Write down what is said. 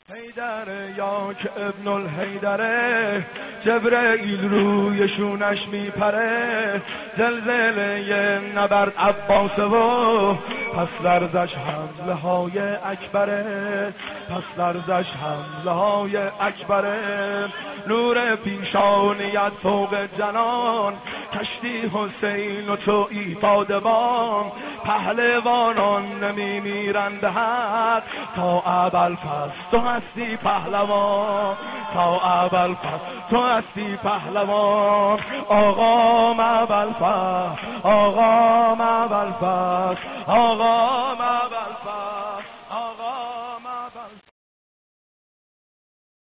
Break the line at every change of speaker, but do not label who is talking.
حیدر یا که ابن الحیدره، جبرئیل رویشونش میپره، زلزله نبرد عباسه و پس لرزش حمله های اکبره، پس لرزش حمله های اکبره. نور پیشانیت فوق جنان، کشتی حسین و تویی بادبان. پهلوانان نمی میرند حق، تا ابوالفضل تو هستی پهلوان، تا ابوالفضل تو هستی پهلوان. آقام ابوالفضل، آقام ابوالفضل، آقام